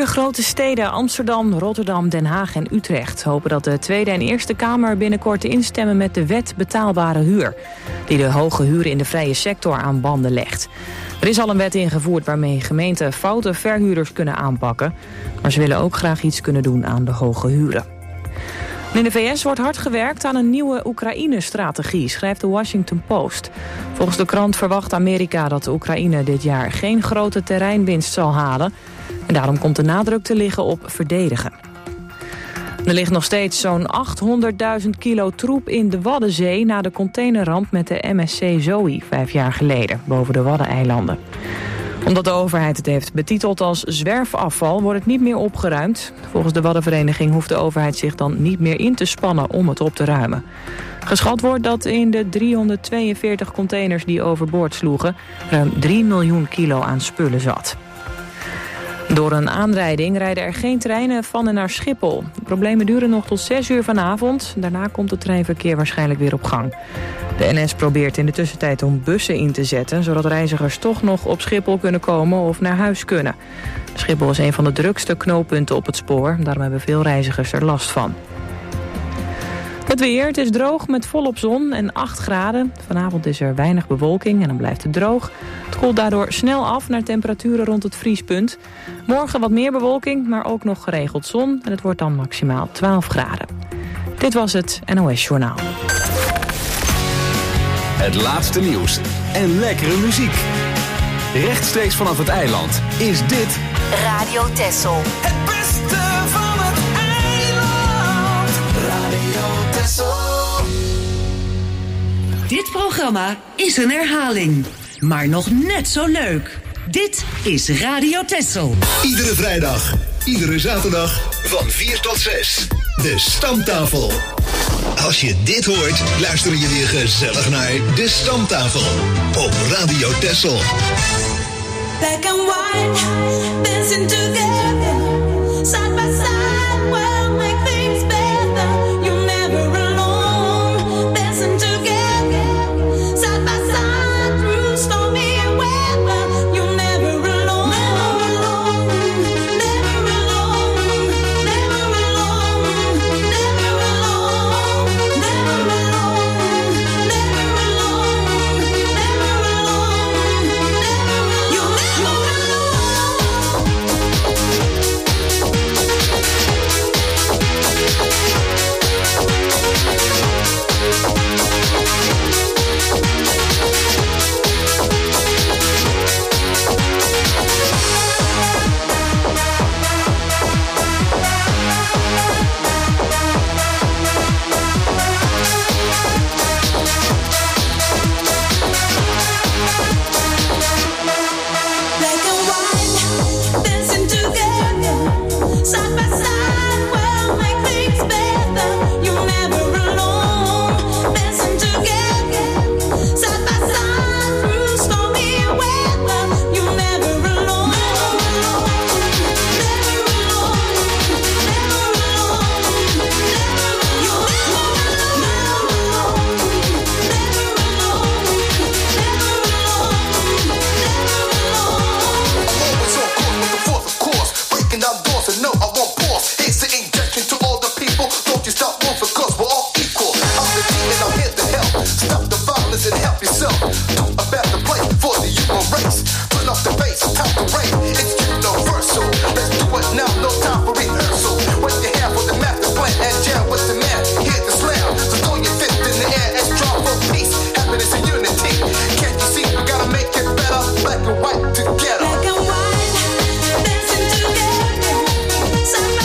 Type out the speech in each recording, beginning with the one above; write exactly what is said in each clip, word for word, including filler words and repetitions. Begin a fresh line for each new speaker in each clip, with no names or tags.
Vier grote steden, Amsterdam, Rotterdam, Den Haag en Utrecht, hopen dat de Tweede en Eerste Kamer binnenkort instemmen met de wet betaalbare huur, die de hoge huren in de vrije sector aan banden legt. Er is al een wet ingevoerd waarmee gemeenten foute verhuurders kunnen aanpakken, maar ze willen ook graag iets kunnen doen aan de hoge huren. In de V S wordt hard gewerkt aan een nieuwe Oekraïne-strategie, schrijft de Washington Post. Volgens de krant verwacht Amerika dat Oekraïne dit jaar geen grote terreinwinst zal halen. En daarom komt de nadruk te liggen op verdedigen. Er ligt nog steeds zo'n achthonderdduizend kilo troep in de Waddenzee na de containerramp met de M S C Zoe vijf jaar geleden boven de Waddeneilanden. Omdat de overheid het heeft betiteld als zwerfafval wordt het niet meer opgeruimd. Volgens de Waddenvereniging hoeft de overheid zich dan niet meer in te spannen om het op te ruimen. Geschat wordt dat in de driehonderdtweeënveertig containers die overboord sloegen ruim drie miljoen kilo aan spullen zat. Door een aanrijding rijden er geen treinen van en naar Schiphol. De problemen duren nog tot zes uur vanavond. Daarna komt het treinverkeer waarschijnlijk weer op gang. De N S probeert in de tussentijd om bussen in te zetten, zodat reizigers toch nog op Schiphol kunnen komen of naar huis kunnen. Schiphol is een van de drukste knooppunten op het spoor. Daarom hebben veel reizigers er last van. Het weer, het is droog met volop zon en acht graden. Vanavond is er weinig bewolking en dan blijft het droog. Het koelt daardoor snel af naar temperaturen rond het vriespunt. Morgen wat meer bewolking, maar ook nog geregeld zon. En het wordt dan maximaal twaalf graden. Dit was het N O S Journaal.
Het laatste nieuws en lekkere muziek. Rechtstreeks vanaf het eiland is dit
Radio Texel.
Het beste van het eiland. Radio Texel.
Dit programma is een herhaling, maar nog net zo leuk. Dit is Radio Texel.
Iedere vrijdag, iedere zaterdag van vier tot zes. De Stamtafel. Als je dit hoort, luister je weer gezellig naar De Stamtafel op Radio Texel.
Black and white, dancing together, side by side, we'll make things better. You're never alone, dancing together, side by side, through stormy weather. You're never alone, never alone, never alone, never alone, never alone, never alone, never alone, never alone, never. You're never black and white, dancing together, side by side, we'll make things better. You're never alone, dancing together, side by side, through stormy weather. You're never alone, never alone, never alone, never alone, never. You're never alone, never alone, never alone, never alone.
Always on course with the force, of course. Breaking down doors and no, I won't pause. Here's the injection to all the people. Don't you stop moving, cause we're all equal. I'm the G and I'm here to help. Stop the violence and help yourself. Do a better place for the human race. Turn off the bass, time to rain. It's universal. Let's do it now, no time for rehearsal. Wave your hand for the master plan and jam with the man. Hear the slam. So throw your fist in the air and strive for peace, happiness and unity. Can't you see we gotta make it better? Black and white together.
Black and white, dancing together, side by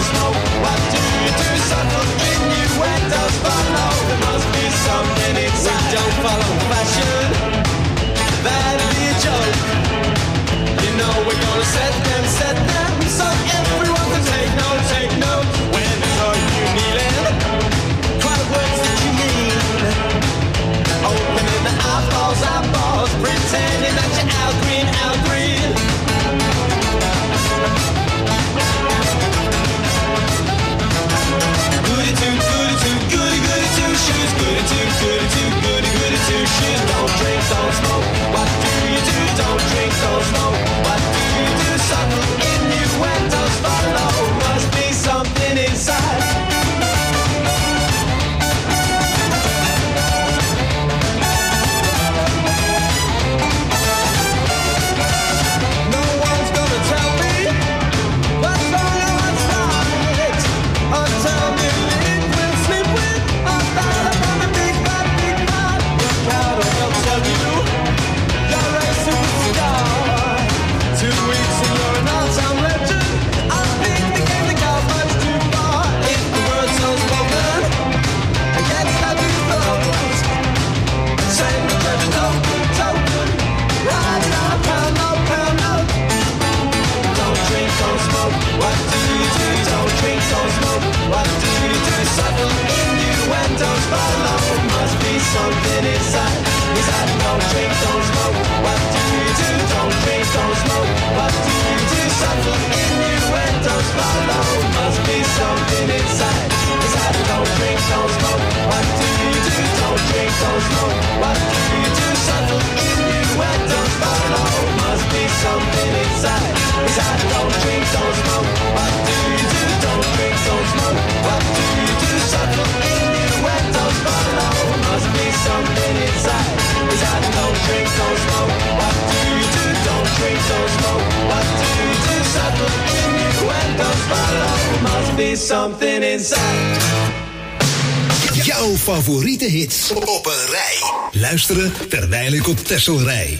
don't smoke? What do you do? Subtle innuendos follow. There must be something inside. We don't follow fashion. That'd be a joke. You know we're gonna set them, set them, so everyone can take note, take note. When they saw you kneeling, quiet words that you mean. Opening the eyeballs, eyeballs, pretending that you're Al Green, Al Green. Goody two, goody two, goody goody two shoes. Goody two, goody two, goody goody two shoes. Don't drink, don't smoke. What do you do? Don't drink, don't smoke. What do you do? Subtle innuendos follow. Must be something inside. No one's gonna tell me what's wrong and what's right. Until you live with, sleep with, I'm down upon the big bad, big bad. Look out or they'll tell you you're a superstar. Two weeks and you're an all-time legend. I think the game that got much too far. If the word's unspoken, I get that you close. Send the judge a token, token. Ride it out, pound note, pound note. Don't drink, don't smoke. What do you do? Don't drink, don't smoke. What do you do? Subtle innuendos follow. Must be something inside. Inside, don't drink, don't smoke. What do you do? Don't drink, don't smoke. What do you do? Subtle innuendos follow. Must be something inside. Inside, don't drink, don't smoke. What do you do? Don't drink, don't smoke. What do you do? Subtle innuendos follow. Must be something inside. Inside, don't drink, don't smoke. What do you do? Don't drink, don't smoke. What do you do? Subtle innuendos follow. Must be something inside. Inside, don't drink, don't smoke. What do you do? Don't drink, don't smoke. What do you do? Subtle innuendos follow. Must be something inside.
Jouw favoriete hits op een rij. Luisteren terwijl ik op Texel rij.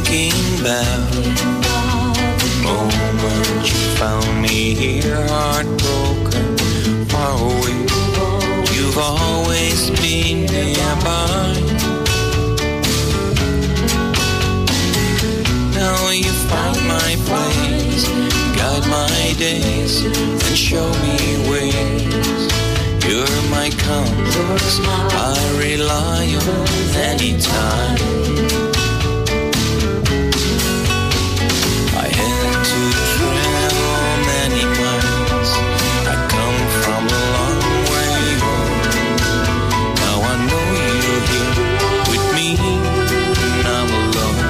thinking about the moment you found me here, heartbroken, far away. You've always been nearby. Now you find my place, guide my days, and show me ways. You're my compass, I rely on anytime. I had to travel many miles, I come from a long way home. Now I know you're here with me, and I'm alone.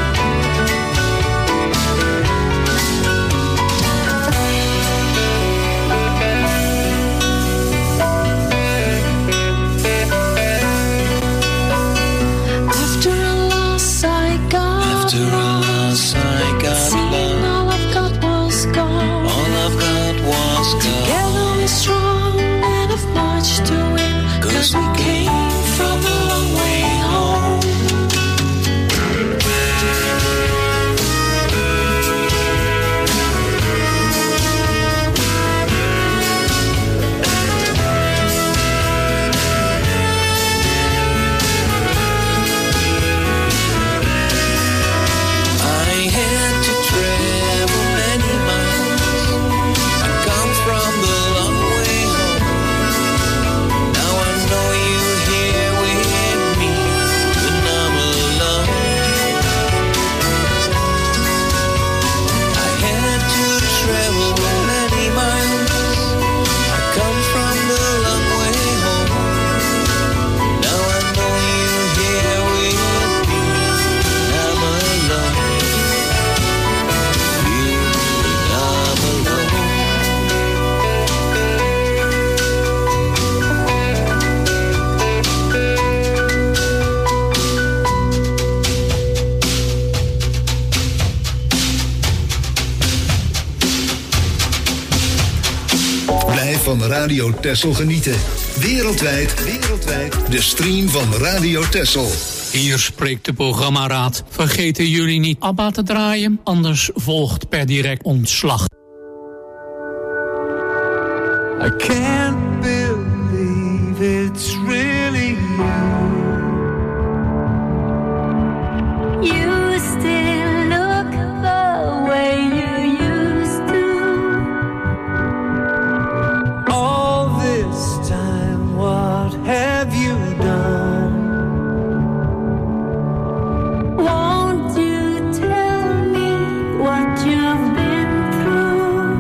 Van Radio Texel genieten. Wereldwijd, wereldwijd. De stream van Radio Texel.
Hier spreekt de programmaraad. Vergeten jullie niet ABBA te draaien, anders volgt per direct ontslag.
I can't believe it's really you.
You still look the way you used to.
All this time, what have you done?
Won't you tell me what you've been through?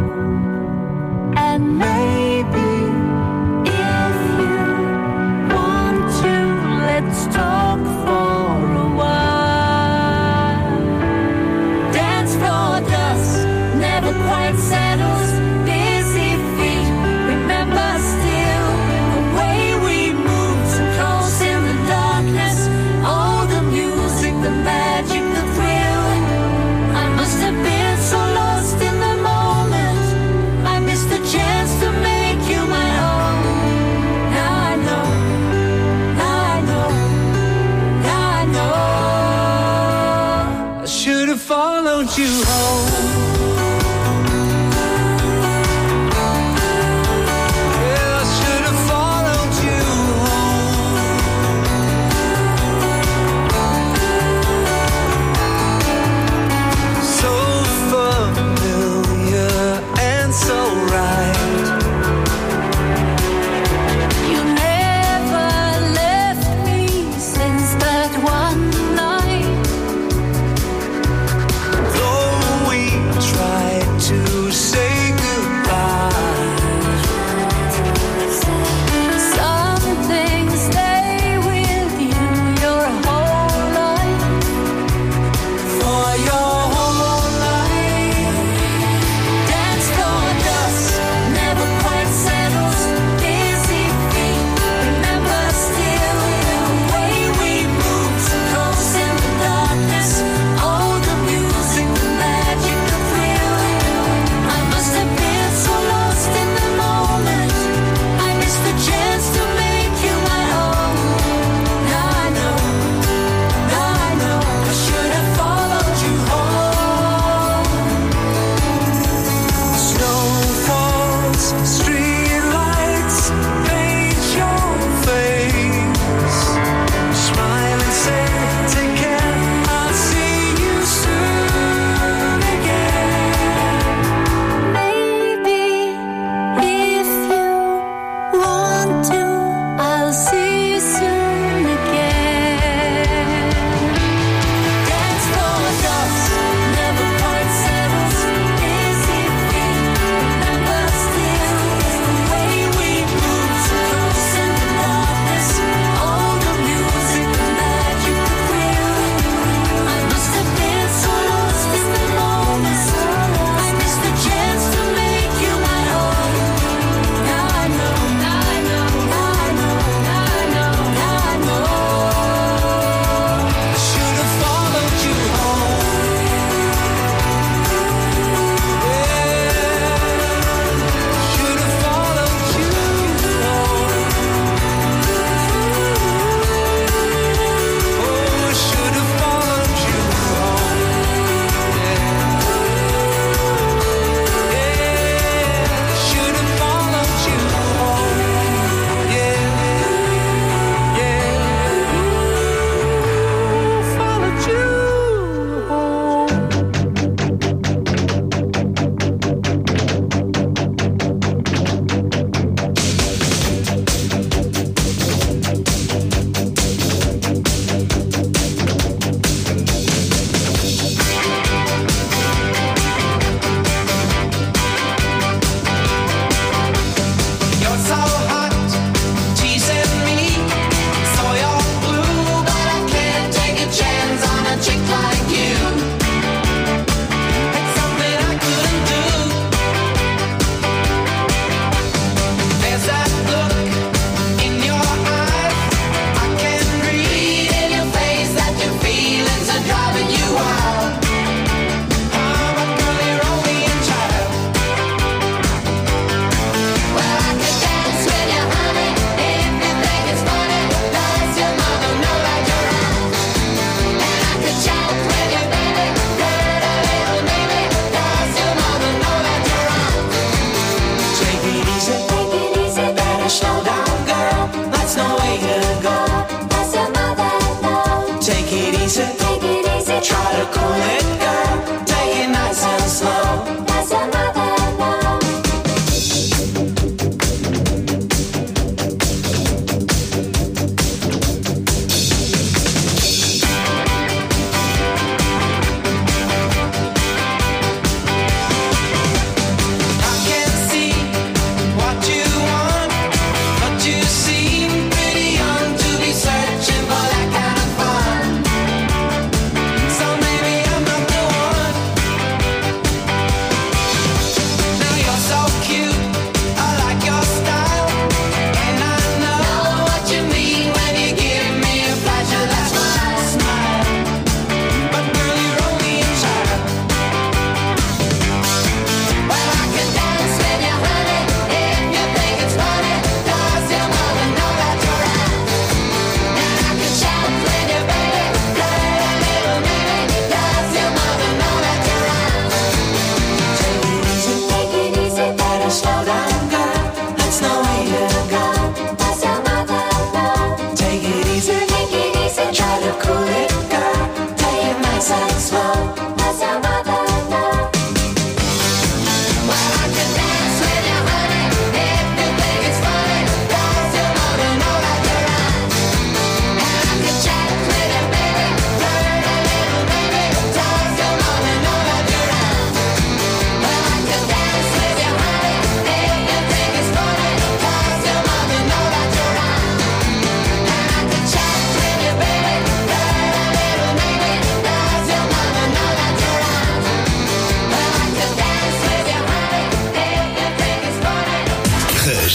And maybe if you want to, let's talk for a while. Dance floor dust never quite settles. Busy feet remember still the way we moved so close in the darkness. Oh, the music, the magic, the thrill. I must have been so lost in the moment. I missed the chance to make you my own. Now I know, now I know, now I know.
I should have followed you home. Yeah, I should have followed you home. So familiar and so right.
You never left me since that one night.
Though we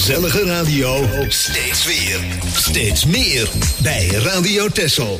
Gezellige radio. Steeds weer. Steeds meer. Bij Radio Texel.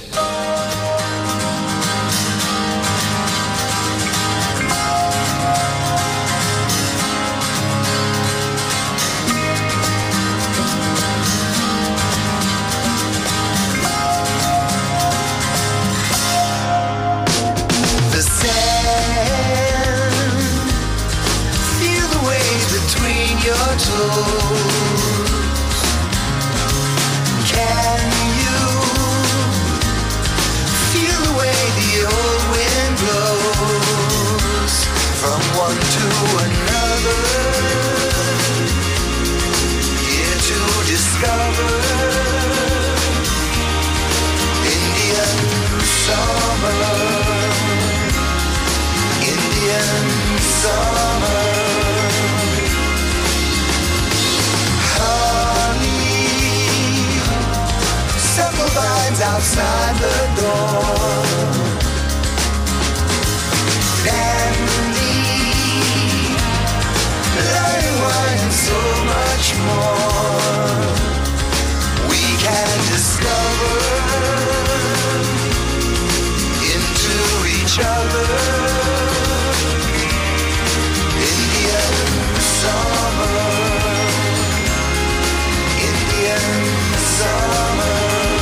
Outside the door, dandy, learning wine and so much more we can discover into each other. Indian summer, Indian summer.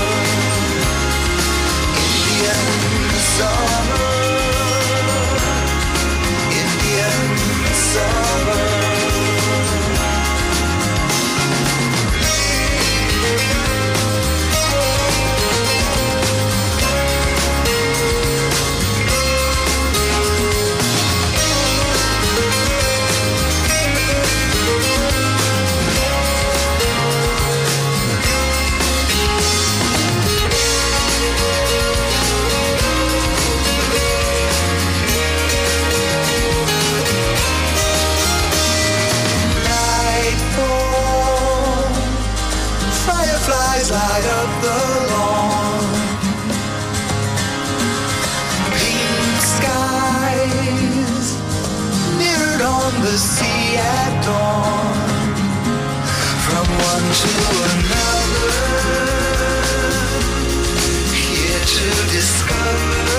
Summer, Indian summer. Light up the lawn, pink skies mirrored on the sea at dawn. From one to another, here to discover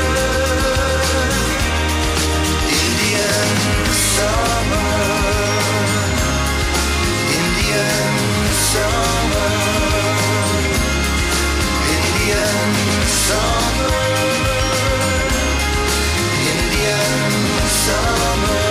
Indian summer, Indian summer. Indian summer, Indian summer.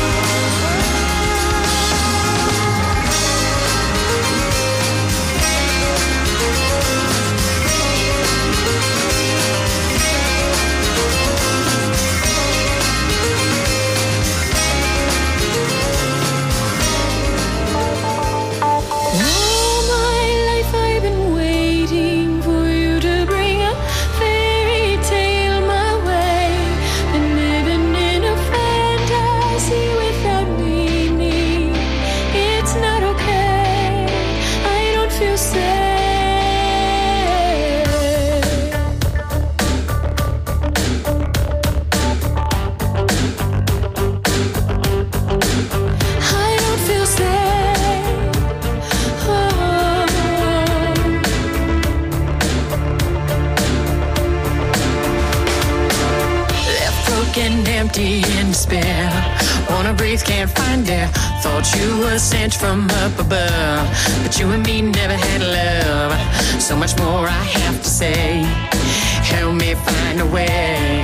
Empty in despair, wanna breathe, can't find air. Thought you were sent from up above, but you and me never had love. So much more I have to say, help me find a way.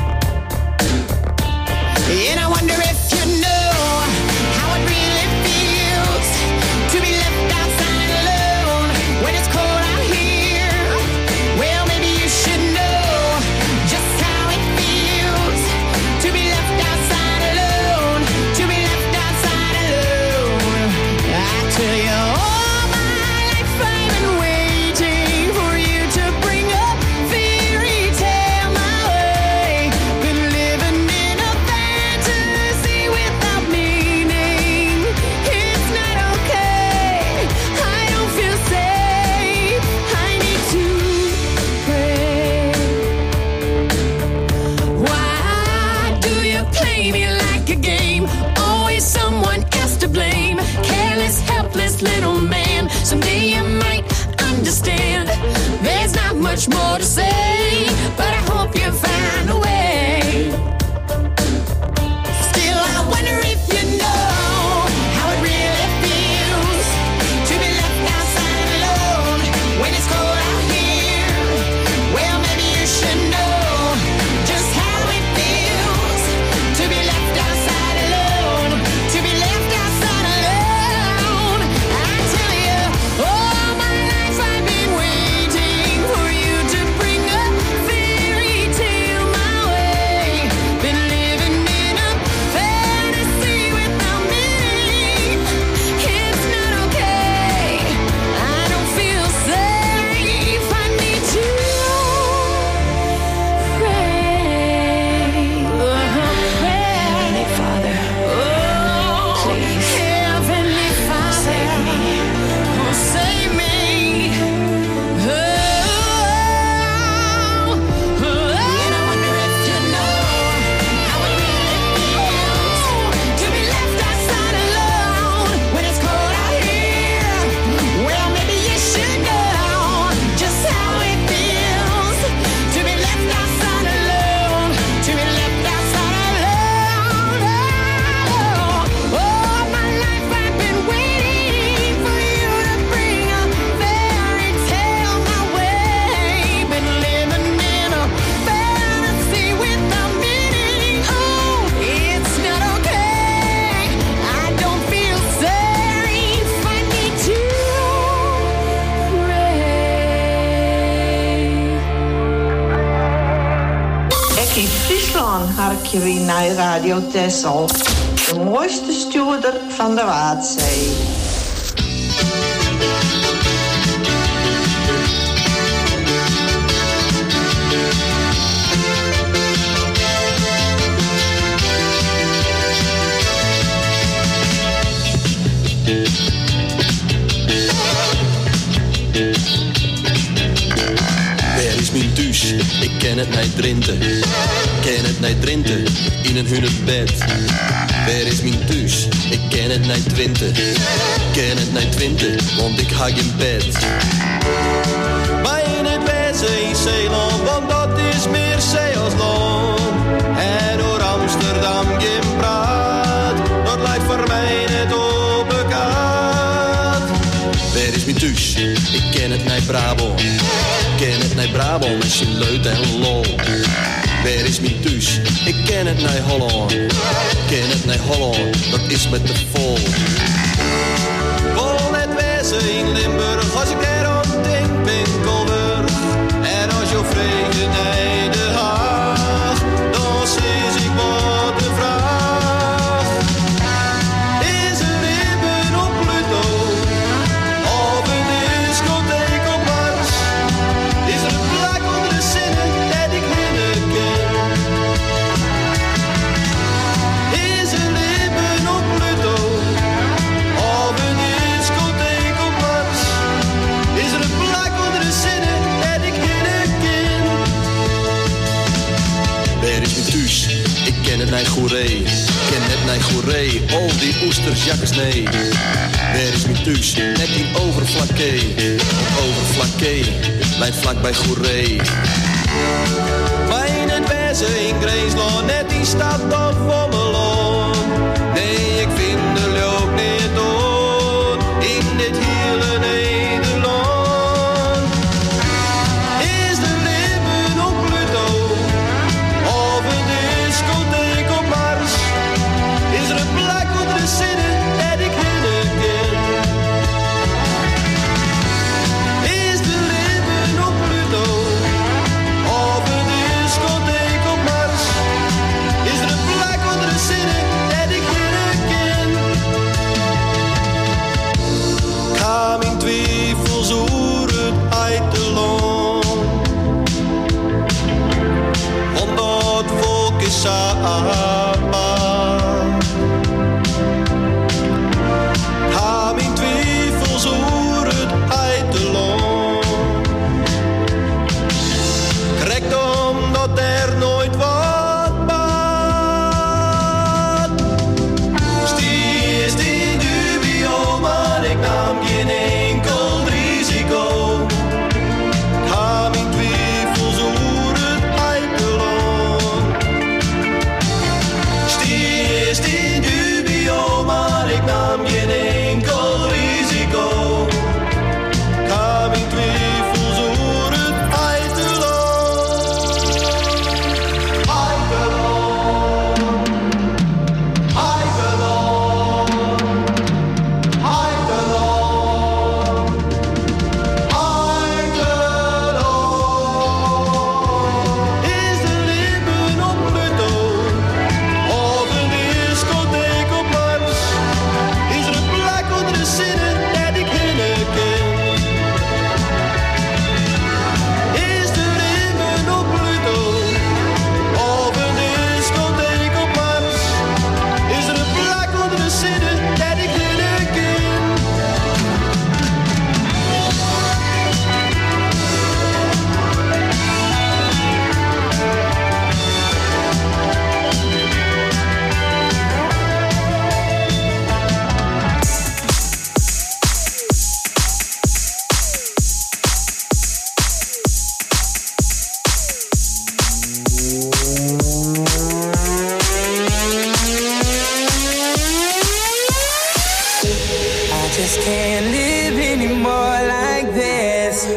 And I wonder if you know how it really feels to be left outside alone when it's cold out here. Well, maybe you should know just how it feels to be left outside alone, to be left outside alone. I tell you, all my life I've been waiting for you to bring a fairy tale my way. Been living in a fantasy without meaning. It's not okay, I don't feel safe, I need to pray. Why do you play me like a game? Always someone else to blame. Careless, helpless, little man. Someday you might understand. There's not much more to say, but I hope you find a way. Still, I wonder if you know how it really feels to be left outside alone when it's cold out here. Well, maybe you should know just how it feels to be left outside alone, to be left outside alone. I tell you, all my life I've been waiting for you to bring a fairy tale my way. Been living in a fantasy without meaning. It's not okay. I don't feel safe. I need to pray. Heavenly Father, please, Heavenly Father, save me. Oh, save me. Oh, oh, and I wonder if you know how it really feels to be left outside alone when it's cold out here. Well, maybe you should know just how it feels to be left outside alone, to be left outside alone. Oh, all my life I've been waiting for you to bring a fairy tale my way. Been living in a fantasy without meaning. Oh, it's not okay. I don't feel safe. I need to pray.
Ik in Friesland hark je weer naar Radio Texel. De mooiste stuurder van de Waadzee.
Waar is mijn thuis? Ik ken het niet drinten. Ken het niet drinten in een hunnet bed. Waar is mijn thuis? Ik ken het niet twinten. Ken het niet twinten, want ik hang in bed. Maar in het wezen in Zeeland, want dat is meer zee als land. En door Amsterdam geen praat, dat lijkt voor mij net op elkaar. Waar is mijn thuis? Ik ken het niet Brabant. Ken het niet Brabant met zijn leut en lol. Waar is mijn thuis? Ik ken het niet Holland. Ken het niet Holland, dat is met de vol. Vol het wezen in Limburg, als ik erom denk, Winkelburg. En als je vrede naar de Haag, dan zie ik wat de vraag. Is er ribben op Pluto? Of een discotheek op Mars? Is er een plak onder de zinnen dat ik minder ken? Is er ribben op Pluto? Of een discotheek op Mars? Is er een plak onder de zinnen dat ik minder ken? Waar is mijn thuis? Ik ken het niet goeree. Ken het niet goeree. Al die oesters, jakkes, nee. Waar is mijn thuis? Net in Overflakke. Overflakke, lijkt vlak bij Goeree. Maar in het wezen in Greensland, net in stad of Wommeland. Nee, ik vind er ook niet dood in dit hele Nederland. Is de ribben op Pluto? Of een discotheek op Mars? Is er een plek onder de zinnen dat ik hinnen ken? Is de ribben op Pluto? Of een discotheek op Mars? Is er een plek onder de zinnen dat ik hinnen ken? Ik ga mijn twijfels oeren uit de land. Want dat volk is samen. Ga mijn twijfels oeren uit de land. Correct omdat er nooit wat baat. Stie is die dubio, maar ik nam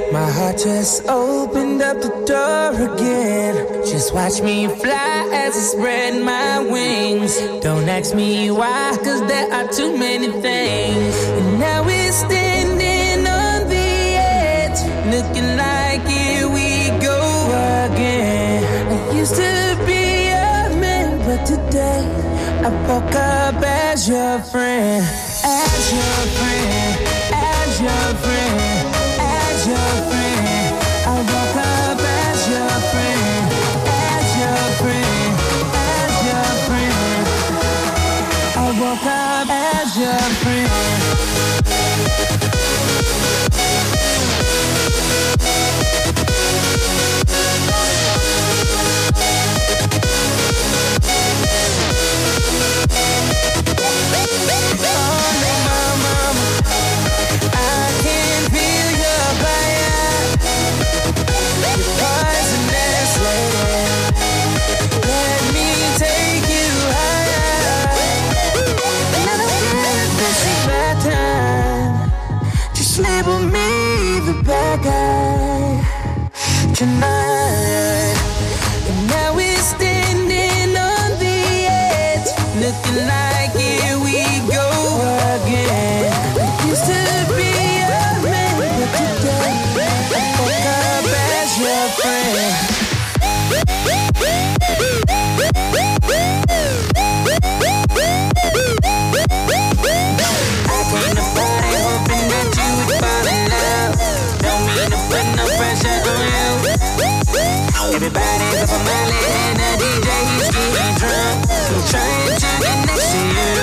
My heart just opened up the door again. Just watch me fly as I spread my wings. Don't ask me why, cause there are too many things. And now we're standing on the edge, looking like here we go again. I used to be a man, but today I woke up as your friend. As your friend, as your friend, as your friend. I woke up as your friend, as your friend, as your friend. I woke up as your friend. Label me the bad guy tonight. And now we're standing on the edge, looking like here we go again. I used to be a man, but today I woke up as your friend. I came to party hoping that you would fall in love. Don't mean to put no pressure on you. Everybody's up on my lid and the D J, he's getting drunk. I'm trying to get next to you.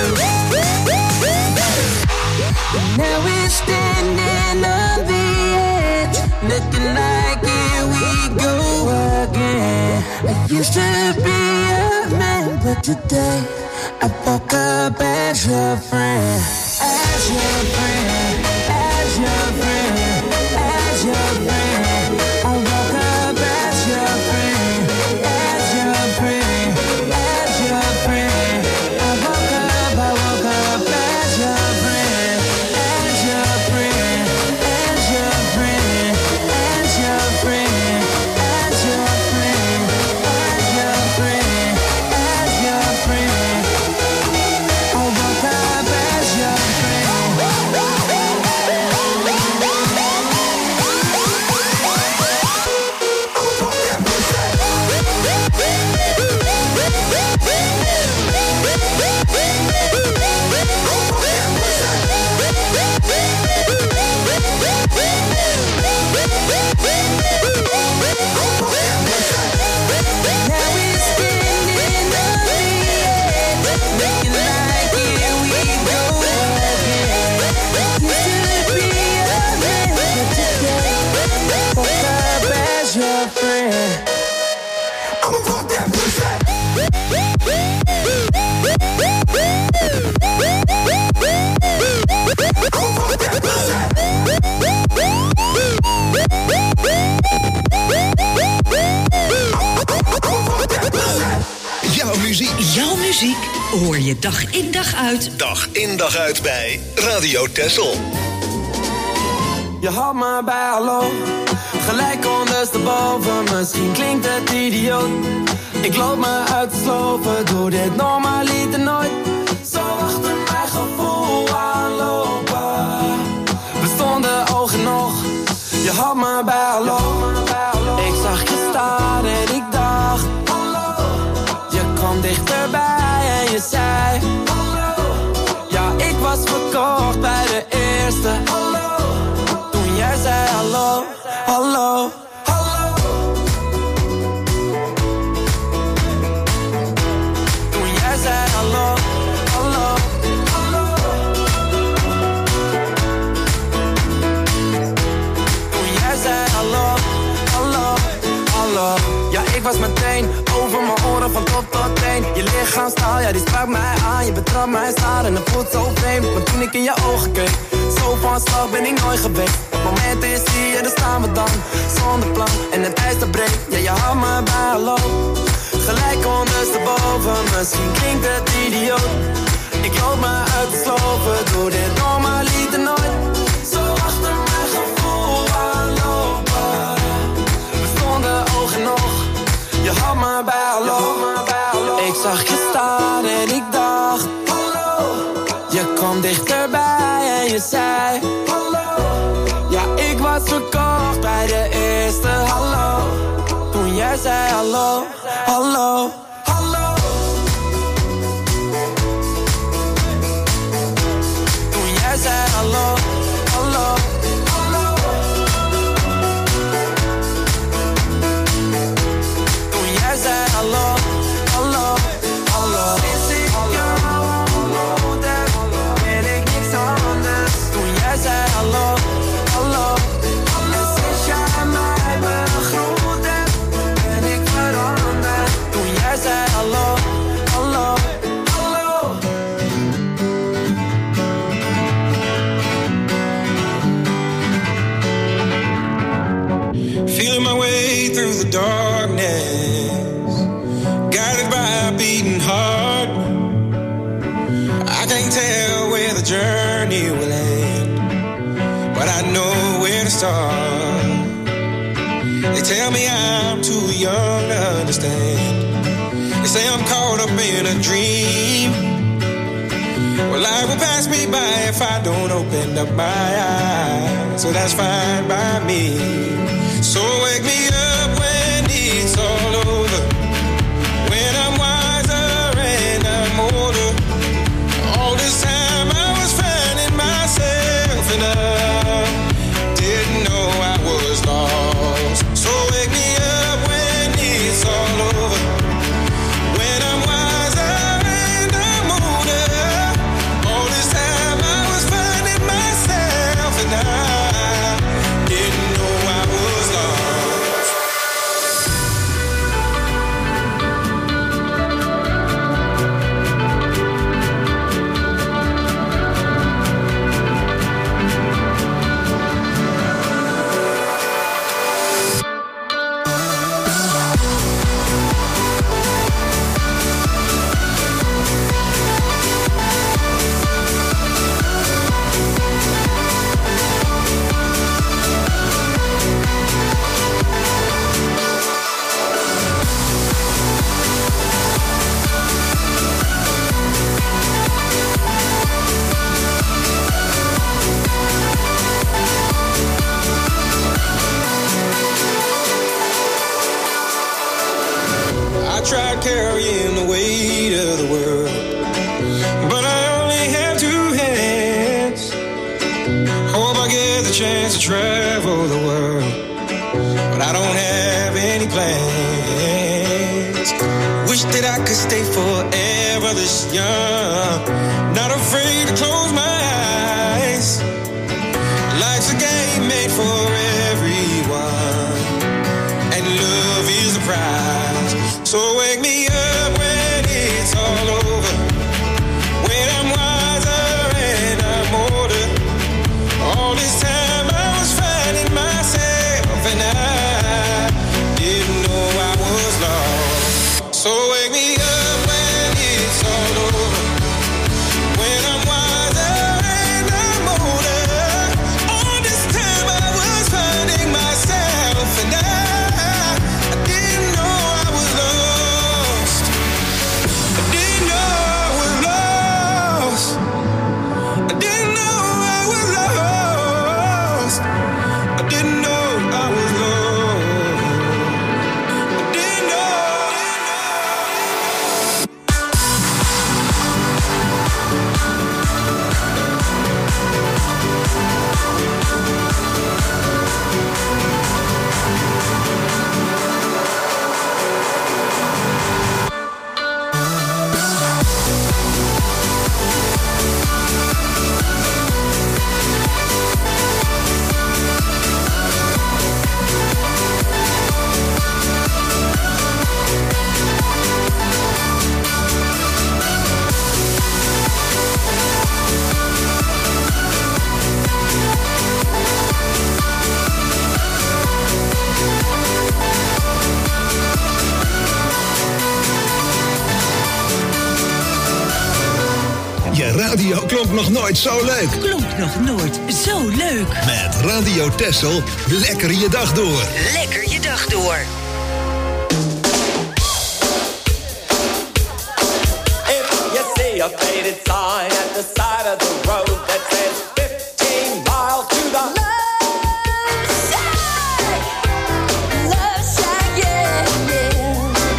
Now we're standing on the edge, looking like here we go again. I used to be a man, but today I woke up as your friend. As your friend, as your friend, as your friend. I woke up as your friend, as your friend, as your friend. I woke up, I woke up as your friend, as your friend, as your friend, as your friend, as your friend, as your friend, as your friend. I woke up as your friend.
Jouw muziek.
Jouw muziek hoor je dag in dag uit.
Dag in dag uit bij Radio Texel.
Je had me bij hallo, gelijk ondersteboven. Misschien klinkt het idioot. Ik loop me uit te slopen, doe dit normaliter nooit. Zo achter mijn gevoel aanlopen. We stonden oog in oog, je had me bij hallo. Ik zag je staan en ik dacht hallo. Je kwam dichterbij en je zei hallo. Ja, ik was verkocht bij de eerste hallo. Toen jij zei hallo, hallo. Hallo, hallo, hallo. Toen jij zei hallo, hallo, hallo. Ja, ik was meteen over mijn oren van top tot teen. Je lichaamstaal, ja die sprak mij aan. Je betrapt mij zwaar en het voelt zo vreemd. Maar toen ik in je ogen keek, zo van slag ben ik nooit geweest. Het moment is hier, daar staan we dan. Zonder plan en het ijs dat breekt. Ja, je houdt me bij hallo. Gelijk ondersteboven, misschien klinkt het idioot. Ik loop me uit te slopen, doe dit normaliter nooit. Zo achter mijn gevoel aanlopen.
zag je staan en ik dacht, hallo. Je kwam dichterbij en je zei, hallo. Ja, ik was verkocht bij de eerste hallo. Toen jij zei hallo, hallo, hallo. Toen jij zei hallo, hallo, hallo. Toen jij zei hallo, hallo, hallo. Sinds ik jou ontmoet heb, ben ik niks anders. Toen jij zei hallo, hallo. En sinds jij mij begroet hebt, ben ik veranderd. Toen jij zei hallo, hallo, hallo.
Feeling my way through the darkness, guided by a beating heart. I can't tell where the journey will end, but I know where to start. They tell me I'm too young to understand. They say I'm caught up in a dream. Well, life will pass me by if I don't open up my eyes. So that's fine by me. So wake me up when it's all over, when I'm wiser and I'm older. All this time I was finding myself and I didn't know I was lost. So wake me up when it's all over, when I'm wiser and I'm older. All this time I was finding myself and I didn't know I was lost. I tried carrying the weight of the world, but I only have two hands. Hope I get the chance to travel the world, but I don't have any plans. Wish that I could stay forever this young, not afraid to close my eyes. Life's a game made for everyone, and love is the prize. So wake me up when it's all over, when I'm wiser and I'm older. All this time I was finding myself and I didn't know I was lost. So wake me up when it's all over, when I'm wiser and I'm older. All this time I was finding myself and I, I didn't know I was lost. I didn't know I was lost. I didn't know I was lost. I didn't know I was lost. I didn't know.
Je radio klonk nog nooit zo leuk.
Klonk nog nooit zo leuk.
Met Radio Texel, lekker je dag door.
Lekker je dag door.
a faded sign at the side of the road that says fifteen miles to the
Love Shack, Love Shack, yeah, yeah.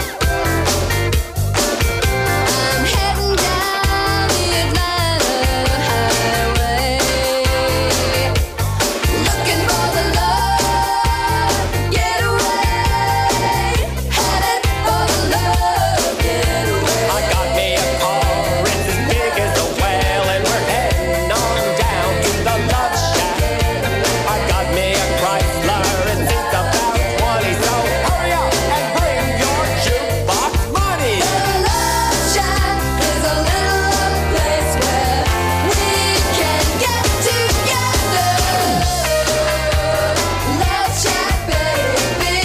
I'm heading down the Atlanta highway, looking for the love getaway, headed for the love getaway.
I got me a car, it's as big as a whale, and we're heading on down to the Love Shack. I got me a Chrysler, it seats about twenty, so hurry up and bring your jukebox money.
The Love Shack is a little old place where we can get together. Love Shack, baby.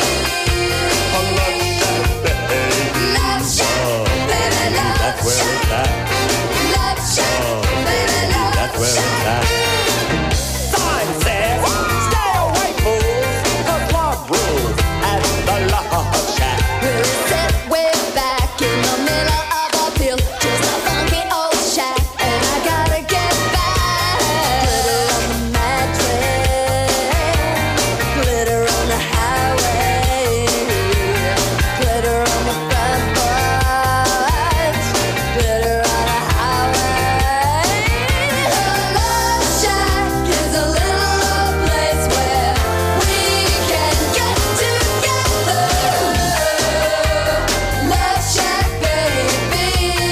Love Shack, baby, Love Shack. Love Shack, baby, Love Shack.
Sign says, stay away, fools, 'cause love rules at the Love Shack.
We're set way back in the middle of a field, just a funky old shack, and I gotta get back. Glitter on the mattress, glitter on the highway, glitter on the front porch, glitter on the highway. The Love Shack is a little old place where we can get together. Love Shack, baby.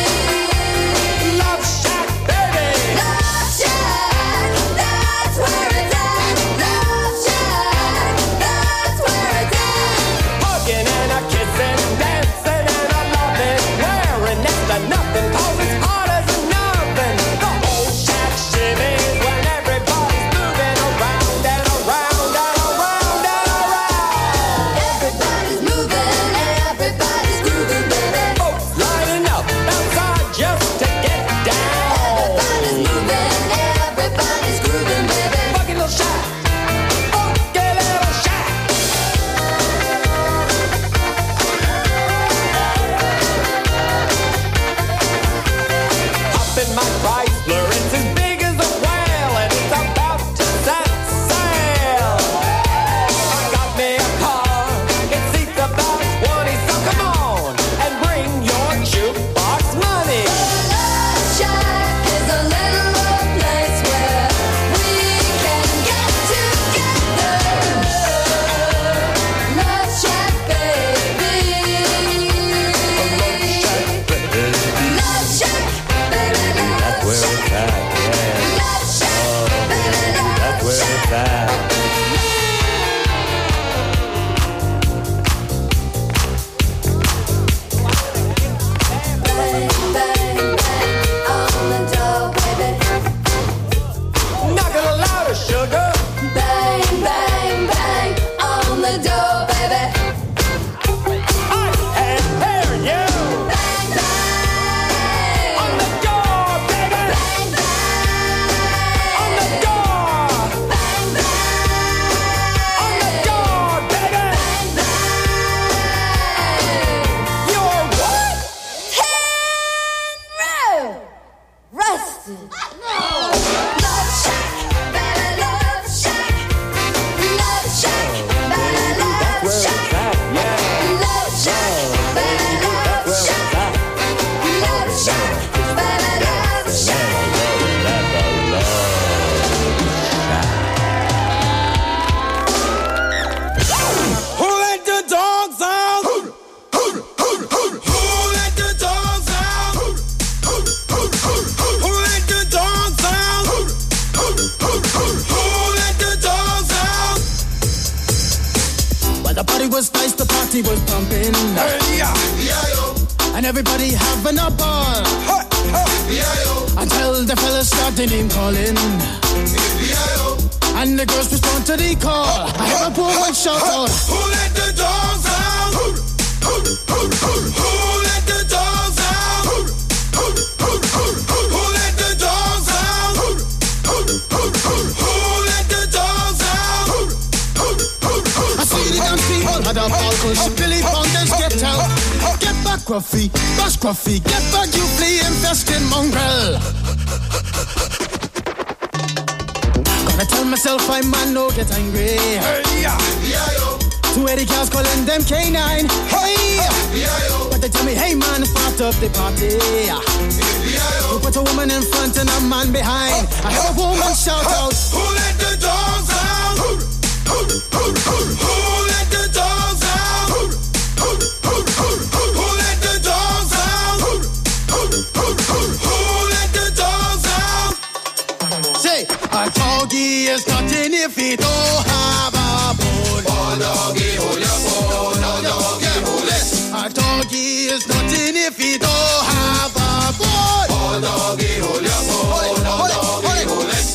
Love Shack, baby.
Love Shack, that's where it's at. Love Shack, that's where it's at.
Hugging and a kissing, dancing and a loving, wearing next to nothing, 'cause it's hot as a oven. The whole shack shimmies when everybody's moving around and around and around and around.
Everybody's moving, everybody's grooving, baby.
Folks lining up outside just to get down.
Everybody's moving, everybody's grooving, baby.
Funky little shack, funky little shack. Up in my Chrysler, it's as big as a whale, and it's about to set sail. I got me a car, it seats about twenty, so come on and bring your jukebox money.
Love Shack is a little old place where we can get together. Love Shack, baby. Love Shack, baby, Love Shack. Love Shack, baby, Love Shack. Bang, bang, bang on the door, baby.
Knock it louder, sugar.
Bang, bang, bang on the door, baby.
I can't hear you.
Bang, bang
On the door, baby.
bang, bang
On the door.
bang, bang
On the door, baby.
bang, bang.
You're what?
Row, rusted. Love Shack, baby, Love Shack. Love Shack, baby, Love Shack. Love Shack, baby, Love Shack. Love Shack, baby, Love Shack.
Who let the dogs out? Who let the dogs out? Who let the dogs out? Who let the dogs out?
Well, the party was nice, the party was pumping,
Hey, yeah.
and everybody having a ball until the fellas started name calling, and the girls respond to the call. I hear a woman shout out,
Who let the dogs out? Who let the dogs out? Who let the dogs out? Who let the dogs out?
I see the dance people had a ball, cause Billy Fountains get out. Get back Scruffy, bash Scruffy, get back, you flea infested mongrel. Gonna tell myself I man no get angry. Hey, yeah, yeah, two Eddie girls calling them K nine. Hey, yeah, but they tell me, hey man, start up the party. You put a woman in front and a man behind. I hear a woman shout out, who let the dogs out? Who, who, who, who, who let the dogs out? Who, who, who, who, who let the dogs out? Who, who, who, who, who let the dogs out? Say, a doggy is nothing if he don't have a bone. Oh, doggy, hold your bone. Oh, doggy, hold it. A doggy is nothing if he don't have a bone. Oh, doggy, hold your bone. Oh, doggy, hold it.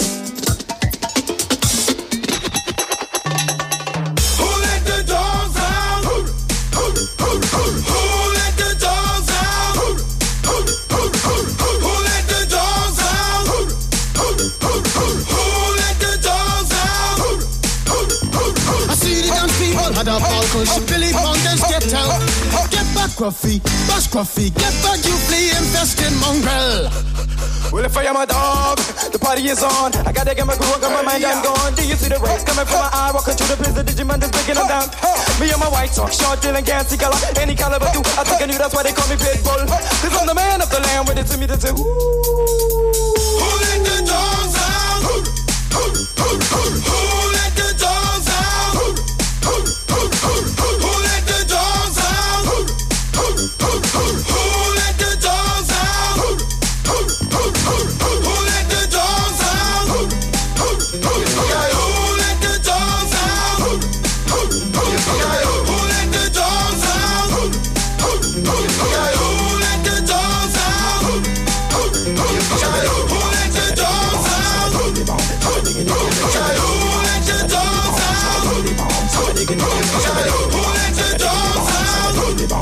Who let the dogs out? Who, who, who, who, who let the dogs out? Who, who, who, who, who let the dogs out? Who, who, who, who, who let the dogs out? Who, who, who, who. I see the dance people had a ball cause Billy Fountains get out. Get back, Scruffy, bash Scruffy, get back, you flea infested mongrel.
Well, if I am a dog, the party is on. I gotta get my groove on, got my mind, I'm gone. Do you see the rays coming from my eye? Walking through the prison, Digimon just breaking them down. Me and my white talk, short, deal and gassy color. Any caliber do, I think I knew that's why they call me Pitbull. Cause I'm the man of the land, with it to me to say, ooh. Who let the dogs out? Who, who, who, who, who let the dogs out? Who, who, who, who, who let the dogs out? Who, who, who, who, who let the dogs out? Who, who, who, who, who let the dogs out? Who, who, who, who let the dogs out? Who, who, who, who let the dogs out? Who, who, who, who let the dogs out? Who, who, who, who let the dogs out? Who, who, who, who let the dogs out? Who, who, who, who let the dogs out? Who, who,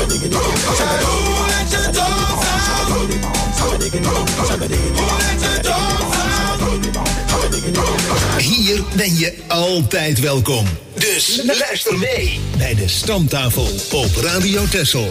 let the dogs out?
Hier ben je altijd welkom. Dus luister mee bij de Stamtafel op Radio Texel.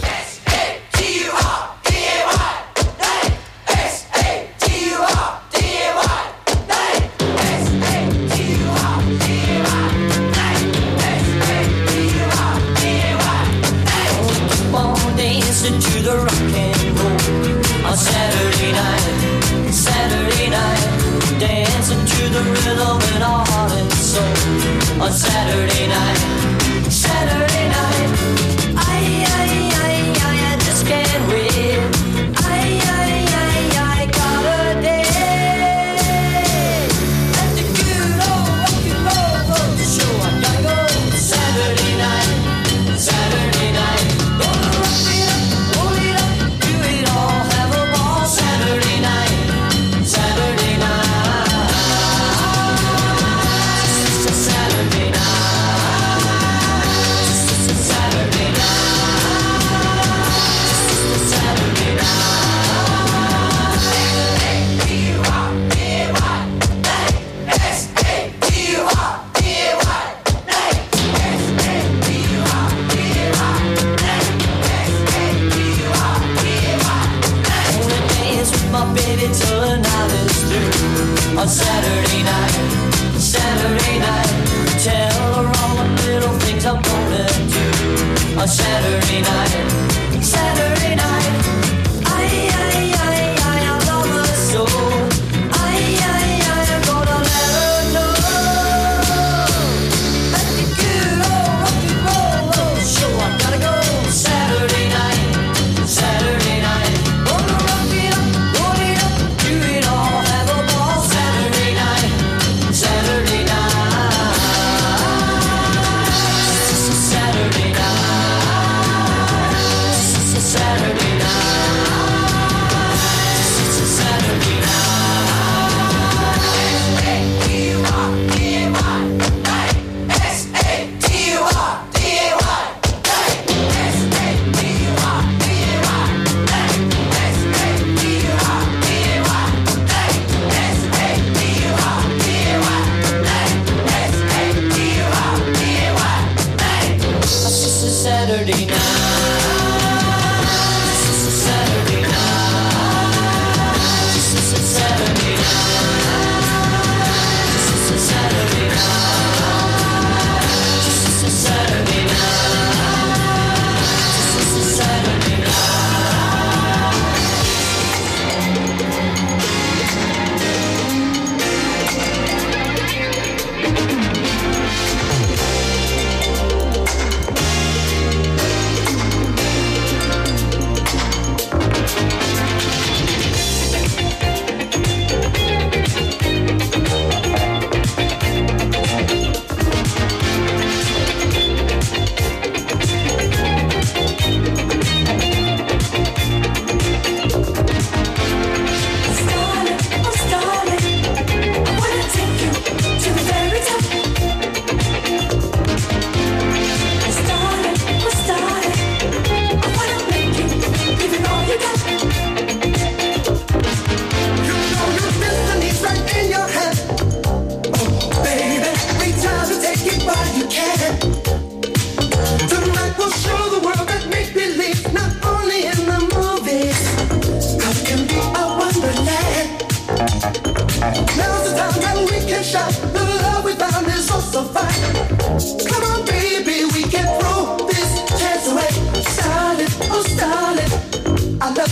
Dancing to the rock and roll on Saturday night, Saturday night, dancing to the rhythm in our heart and soul on Saturday night, Saturday night. I, I, I, I, I just can't wait. I, I, I, I gotta dance at the good old rock and roll culture show. I gotta go Saturday night, Saturday night. Till the night is through on Saturday night, Saturday night. Tell her all the little things I'm gonna do on Saturday night, Saturday night. I, I, I, I, I love her so. I, I, I, I'm gonna let her know that the good old rock and roll show. I gotta go Saturday night, Saturday night. Gonna rock it up. Saturday night.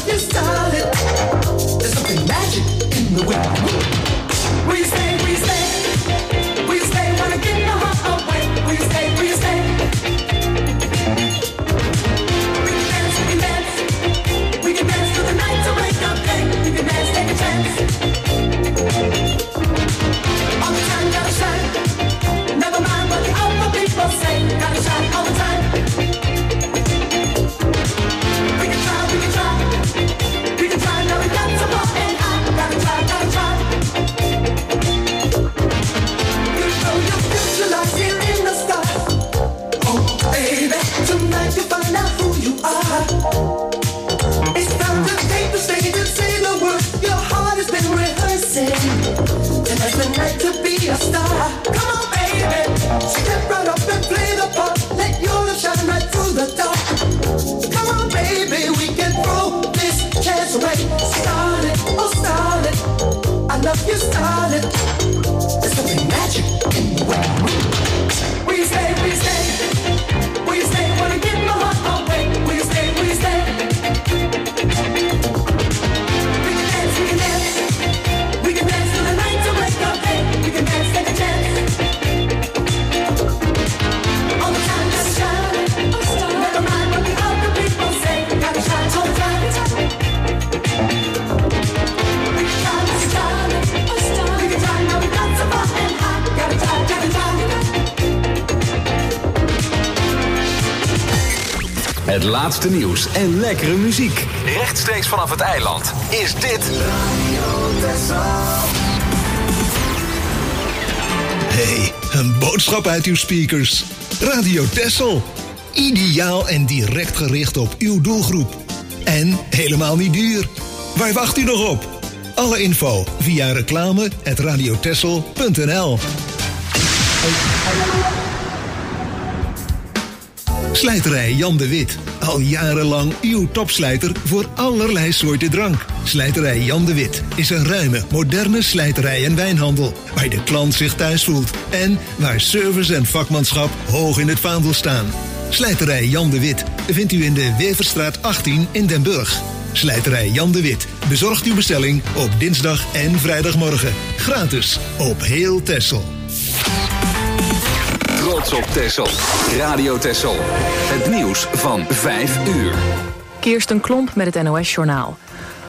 love you started. There's something magic in the way we move. Will you stay, will you stay? Will you stay when I give my heart away? Will you stay, will you stay? We can dance, we can dance. We can dance through the night to wake up day. We can dance, take a chance. All the time, gotta shine. Never mind what the other people say. Gotta shine all the time. We can try, we can try. We can try, now we got to go and I gotta try, gotta try. You know your future lies here in the stars. Oh, baby, tonight you find out who you are. It's time to take the stage and say the words your heart has been rehearsing. Tonight's the night to be a star. Come on, baby, step right up and play the part. Let your love shine right through the dark. Come on, baby, we can throw this chance away. Start it, oh start it. I love you, start it. There's something magic in the way. Will you stay, will you stay? Will you stay when I give my heart away? Will you stay, will you stay? We can dance, we can dance. We can dance through the night to wake up day. We can dance, take a chance. All the time, gotta shine. Never mind what the other people say. Gotta shine all the time. We can try, we can try. We can try, now we got so far and high. Gotta try, gotta try.
Het laatste nieuws en lekkere muziek. Rechtstreeks vanaf het eiland is dit...
Hey, een boodschap uit uw speakers. Radio Texel. Ideaal en direct gericht op uw doelgroep. En helemaal niet duur. Waar wacht u nog op? Alle info via reclame at radiotexel punt n l. Slijterij Jan de Wit. Al jarenlang uw topslijter voor allerlei soorten drank. Slijterij Jan de Wit is een ruime, moderne slijterij en wijnhandel. Waar de klant zich thuis voelt. En waar service en vakmanschap hoog in het vaandel staan. Slijterij Jan de Wit vindt u in de Weverstraat achttien in Den Burg. Slijterij Jan de Wit bezorgt uw bestelling op dinsdag en vrijdagmorgen. Gratis op heel Texel.
Trots op Texel. Radio Texel. Het nieuws van vijf uur.
Kirsten Klomp met het N O S-journaal.